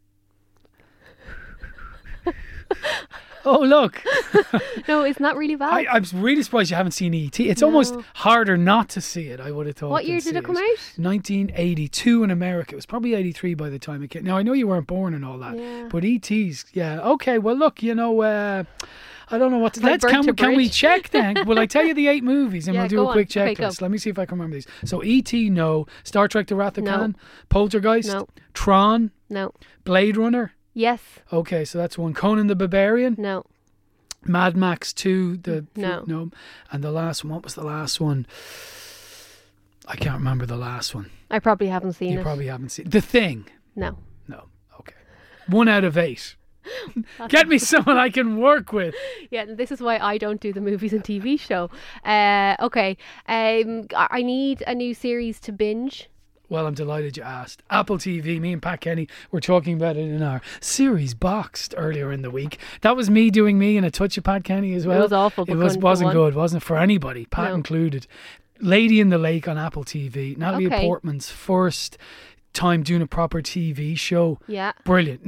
Oh, look. No, it's not really bad. I, I'm really surprised you haven't seen E T. It's no. almost harder not to see it, I would have thought. What year did it come it. out? nineteen eighty-two in America. It was probably eighty-three by the time it came. Now, I know you weren't born and all that, yeah. but E T's, yeah. Okay, well, look, you know, uh, I don't know what to... Like let's, can, can we check then? Will I tell you the eight movies and yeah, we'll do a quick on. checklist? Okay, Let me see if I can remember these. So, E T, no. Star Trek The Wrath of no. Khan? Poltergeist? No. Tron? No. Blade Runner? Yes. Okay, so that's one. Conan the Barbarian? No. Mad Max two, the no. no, and the last one. What was the last one? I can't remember the last one. I probably haven't seen you it. You probably haven't seen The Thing. No. No. Okay. One out of eight. Get me someone I can work with. Yeah, this is why I don't do the movies and T V show. Uh, okay. Um, I need a new series to binge. Well, I'm delighted you asked. Apple T V, me and Pat Kenny were talking about it in our series Boxed earlier in the week. That was me doing me and a touch of Pat Kenny as well. It was awful. But it was, wasn't go good, wasn't it? For anybody, Pat no. included. Lady in the Lake on Apple T V. Natalie okay. Portman's first time doing a proper T V show. Yeah. Brilliant. Now,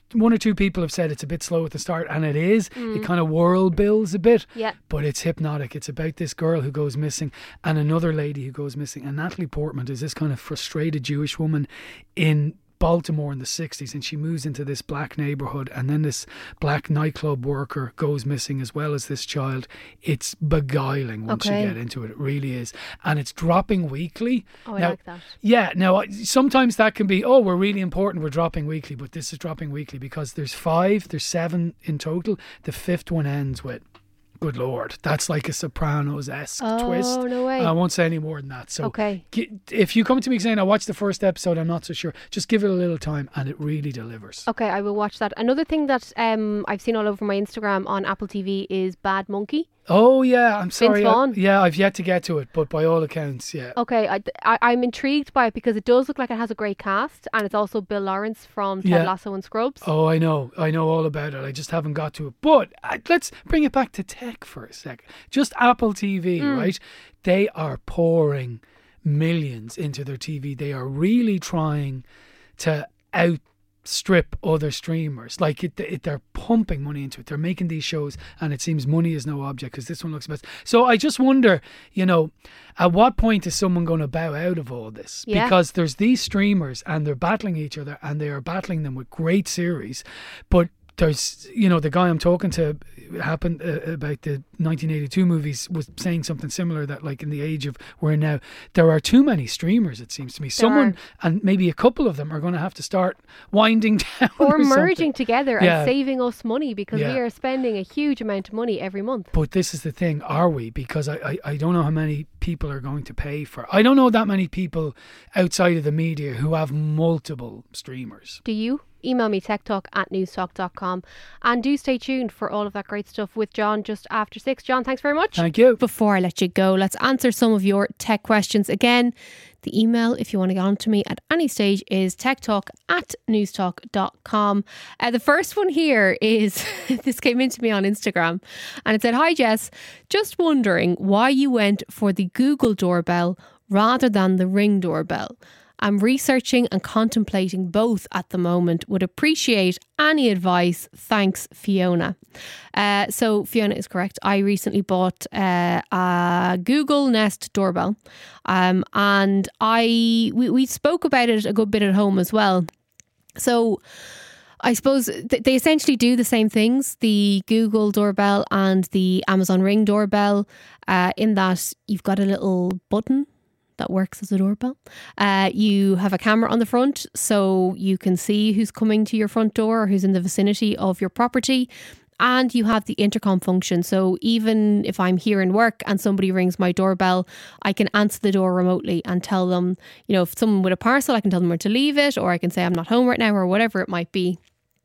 one or two people have said it's a bit slow at the start, and it is. It kind of world builds a bit, Yeah. but it's hypnotic. It's about this girl who goes missing and another lady who goes missing. And Natalie Portman is this kind of frustrated Jewish woman in Baltimore in the sixties, and she moves into this black neighborhood, and then this black nightclub worker goes missing as well as this child. It's beguiling once Okay. you get into it. It really is. And it's dropping weekly. Oh, I Now, like that. yeah, now I- sometimes that can be, oh, we're really important, we're dropping weekly, but this is dropping weekly because there's five, there's seven in total. The fifth one ends with, good Lord, that's like a Sopranos-esque Oh, twist. no way. I won't say any more than that. So Okay. gi- if you come to me saying, I watched the first episode, I'm not so sure, just give it a little time and it really delivers. Okay, I will watch that. Another thing that um I've seen all over my Instagram on Apple T V is Bad Monkey. Oh, yeah, I'm sorry. I- Vaughn. yeah, I've yet to get to it, but by all accounts, yeah. Okay, I, I, I'm intrigued by it because it does look like it has a great cast, and it's also Bill Lawrence from Ted Yeah. Lasso and Scrubs. Oh, I know. I know all about it. I just haven't got to it. But uh, let's bring it back to tech for a sec. Just Apple T V, Mm. right? They are pouring millions into their T V. They are really trying to outstrip other streamers. Like, it, it, they're pumping money into it. They're making these shows, and it seems money is no object because this one looks best. So I just wonder, you know, at what point is someone going to bow out of all this? Yeah. Because there's these streamers and they're battling each other, and they are battling them with great series, but there's, you know, the guy I'm talking to happened uh, about the nineteen eighty-two movies was saying something similar, that like in the age of we're in now, there are too many streamers, it seems to me. Someone, and maybe a couple of them, are going to have to start winding down Or or merging something. together Yeah. and saving us money because Yeah. we are spending a huge amount of money every month. But this is the thing, are we? Because I, I, I don't know how many people are going to pay for. I don't know that many people outside of the media who have multiple streamers. Do you? Email me techtalk at newstalk dot com, and do stay tuned for all of that great stuff with John just after six. John, thanks very much. Thank you. Before I let you go, let's answer some of your tech questions. Again, the email, if you want to get on to me at any stage, is techtalk at newstalk dot com. Uh, the first one here is, this came into me on Instagram, and it said, "Hi Jess, just wondering why you went for the Google doorbell rather than the Ring doorbell. I'm researching and contemplating both at the moment. Would appreciate any advice. Thanks, Fiona." Uh, so Fiona is correct. I recently bought uh, a Google Nest doorbell, um, and I we, we spoke about it a good bit at home as well. So I suppose th- they essentially do the same things, the Google doorbell and the Amazon Ring doorbell, uh, in that you've got a little button that works as a doorbell. Uh, you have a camera on the front, so you can see who's coming to your front door or who's in the vicinity of your property. And you have the intercom function. So even if I'm here in work and somebody rings my doorbell, I can answer the door remotely and tell them, you know, if someone with a parcel, I can tell them where to leave it, or I can say I'm not home right now, or whatever it might be.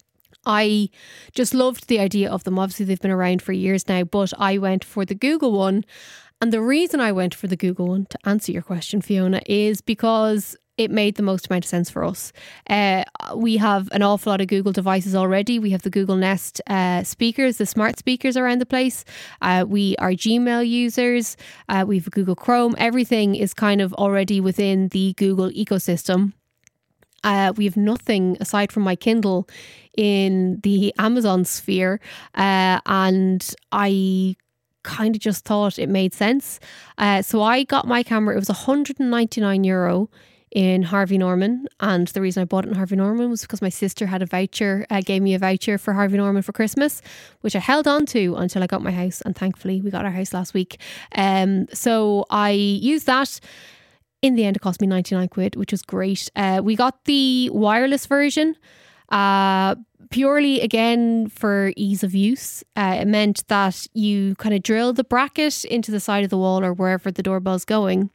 I just loved the idea of them. Obviously, they've been around for years now, but I went for the Google one. And the reason I went for the Google one, to answer your question, Fiona, is because it made the most amount of sense for us. Uh, we have an awful lot of Google devices already. We have the Google Nest uh, speakers, the smart speakers around the place. Uh, we are Gmail users. Uh, we have Google Chrome. Everything is kind of already within the Google ecosystem. Uh, we have nothing aside from my Kindle in the Amazon sphere. Uh, and I kind of just thought it made sense. Uh, so I got my camera. It was one hundred ninety-nine euro in Harvey Norman, and the reason I bought it in Harvey Norman was because my sister had a voucher, uh, gave me a voucher for Harvey Norman for Christmas, which I held on to until I got my house, and thankfully we got our house last week. Um, so I used that. In the end, it cost me ninety-nine quid, which was great. Uh, we got the wireless version, uh, purely again for ease of use. Uh, it meant that you kind of drill the bracket into the side of the wall or wherever the doorbell's going.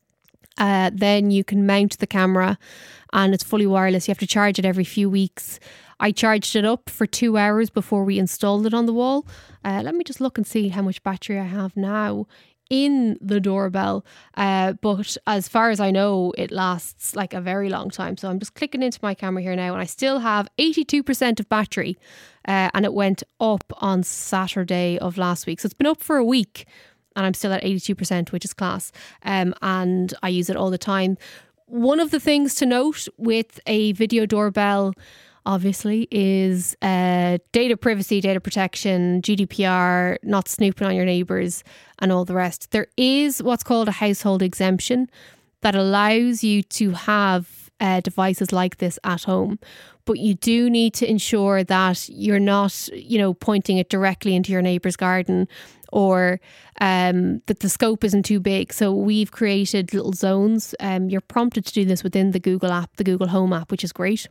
Uh, then you can mount the camera, and it's fully wireless. You have to charge it every few weeks. I charged it up for two hours before we installed it on the wall. Uh, let me just look and see how much battery I have now in the doorbell, uh, but as far as I know, it lasts like a very long time. So I'm just clicking into my camera here now, and I still have eighty-two percent of battery, uh, and it went up on Saturday of last week. So it's been up for a week, and I'm still at eighty-two percent, which is class. Um, and I use it all the time. One of the things to note with a video doorbell, obviously, is uh, data privacy, data protection, G D P R, not snooping on your neighbours and all the rest. There is what's called a household exemption that allows you to have uh, devices like this at home. But you do need to ensure that you're not, you know, pointing it directly into your neighbour's garden, or um, that the scope isn't too big. So we've created little zones. Um, you're prompted to do this within the Google app, the Google Home app, which is great.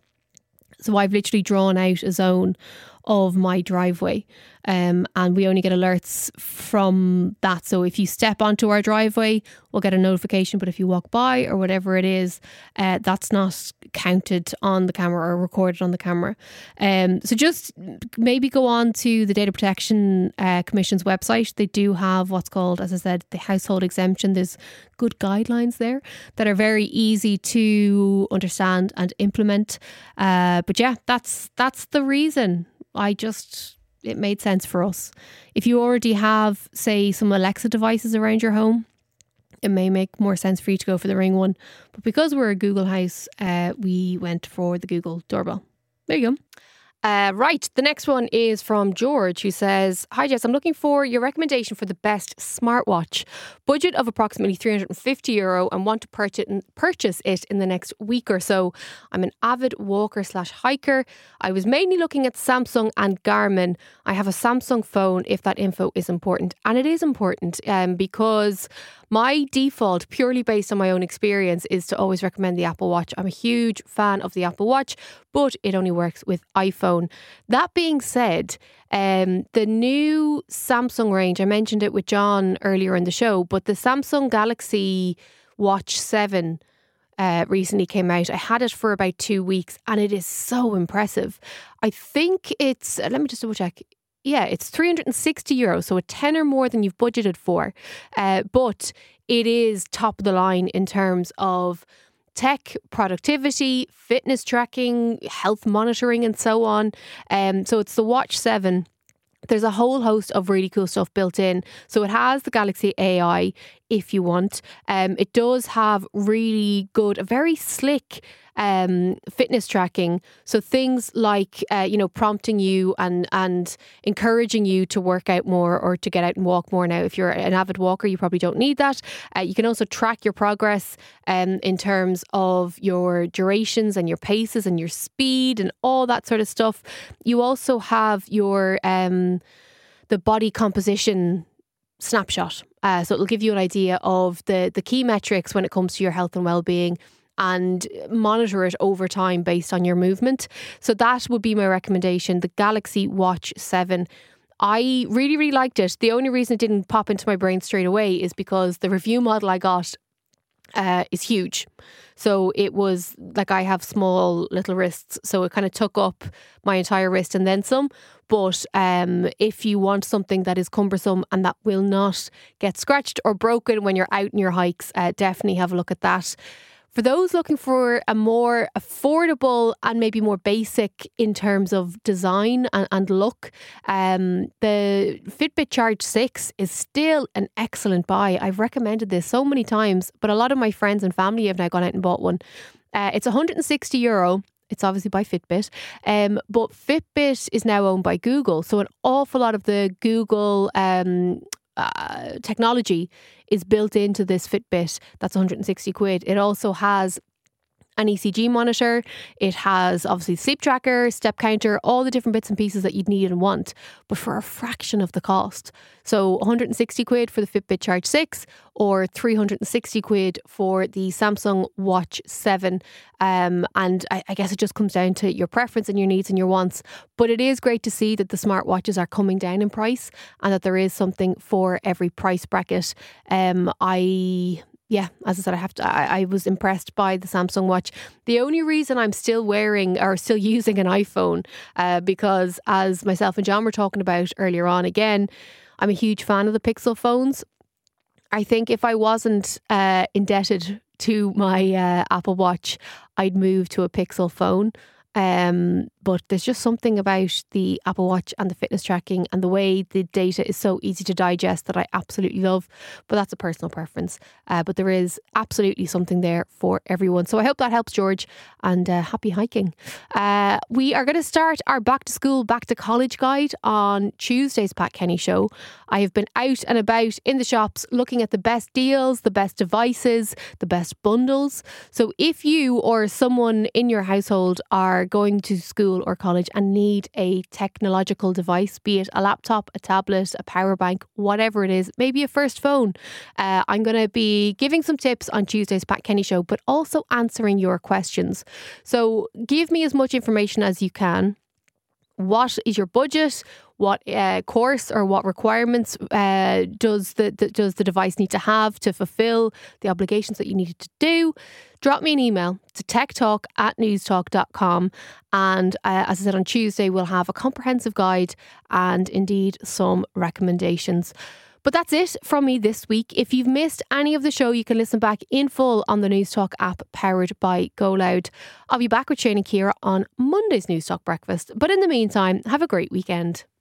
So I've literally drawn out a zone of my driveway, um, and we only get alerts from that. So if you step onto our driveway, we'll get a notification, but if you walk by or whatever it is, uh, that's not counted on the camera or recorded on the camera. Um, so just maybe go on to the Data Protection uh, Commission's website. They do have what's called, as I said, the household exemption. There's good guidelines there that are very easy to understand and implement. Uh, but yeah, that's that's the reason. I just, it made sense for us. If you already have, say, some Alexa devices around your home, it may make more sense for you to go for the Ring one. But because we're a Google house, uh, we went for the Google doorbell. There you go. Uh, right, the next one is from George, who says, "Hi Jess, I'm looking for your recommendation for the best smartwatch. Budget of approximately three hundred fifty euro and want to purchase it in the next week or so. I'm an avid walker slash hiker. I was mainly looking at Samsung and Garmin. I have a Samsung phone if that info is important." And it is important um, because my default, purely based on my own experience, is to always recommend the Apple Watch. I'm a huge fan of the Apple Watch, but it only works with iPhone. That being said, um, the new Samsung range, I mentioned it with John earlier in the show, but the Samsung Galaxy Watch seven uh, recently came out. I had it for about two weeks and it is so impressive. I think it's, uh, let me just double check. Yeah, it's three hundred sixty euros, so a tenner more than you've budgeted for. Uh, but it is top of the line in terms of tech, productivity, fitness tracking, health monitoring, and so on. Um, so it's the Watch seven. There's a whole host of really cool stuff built in. So it has the Galaxy A I if you want. Um, it does have really good, very slick um, fitness tracking. So things like, uh, you know, prompting you and, and encouraging you to work out more or to get out and walk more. Now, if you're an avid walker, you probably don't need that. Uh, you can also track your progress um, in terms of your durations and your paces and your speed and all that sort of stuff. You also have your um, the body composition snapshot. Uh, so it'll give you an idea of the, the key metrics when it comes to your health and well-being, and monitor it over time based on your movement. So that would be my recommendation, the Galaxy Watch seven. I really, really liked it. The only reason it didn't pop into my brain straight away is because the review model I got uh, is huge. So it was like, I have small little wrists, so it kind of took up my entire wrist and then some. But um, if you want something that is cumbersome and that will not get scratched or broken when you're out in your hikes, uh, definitely have a look at that. For those looking for a more affordable and maybe more basic in terms of design and, and look, um, the Fitbit Charge six is still an excellent buy. I've recommended this so many times, but a lot of my friends and family have now gone out and bought one. Uh, it's one hundred sixty euro. It's obviously by Fitbit, um, but Fitbit is now owned by Google. So an awful lot of the Google um, uh, technology is built into this Fitbit. That's one hundred sixty quid. It also has an E C G monitor. It has obviously sleep tracker, step counter, all the different bits and pieces that you'd need and want, but for a fraction of the cost. So one hundred sixty quid for the Fitbit Charge six or three hundred sixty quid for the Samsung Watch seven. Um, and I, I guess it just comes down to your preference and your needs and your wants. But it is great to see that the smartwatches are coming down in price and that there is something for every price bracket. Um, I... Yeah, as I said, I have to. I, I was impressed by the Samsung Watch. The only reason I'm still wearing or still using an iPhone, uh, because as myself and John were talking about earlier on, again, I'm a huge fan of the Pixel phones. I think if I wasn't uh, indebted to my uh, Apple Watch, I'd move to a Pixel phone. Um, but there's just something about the Apple Watch and the fitness tracking and the way the data is so easy to digest that I absolutely love. But that's a personal preference. Uh, but there is absolutely something there for everyone. So I hope that helps, George, and uh, happy hiking. Uh, we are going to start our back to school, back to college guide on Tuesday's Pat Kenny show. I have been out and about in the shops looking at the best deals, the best devices, the best bundles. So if you or someone in your household are going to school or college and need a technological device, be it a laptop, a tablet, a power bank, whatever it is, maybe a first phone, uh, I'm going to be giving some tips on Tuesday's Pat Kenny show, but also answering your questions. So give me as much information as you can. What is your budget? What uh, course or what requirements uh, does the, the does the device need to have to fulfill the obligations that you needed to do? Drop me an email to techtalk at newstalk dot com, and uh, as I said, on Tuesday we'll have a comprehensive guide and indeed some recommendations. But that's it from me this week. If you've missed any of the show, you can listen back in full on the Newstalk app powered by GoLoud. I'll be back with Shane and Ciara on Monday's Newstalk Breakfast. But in the meantime, have a great weekend.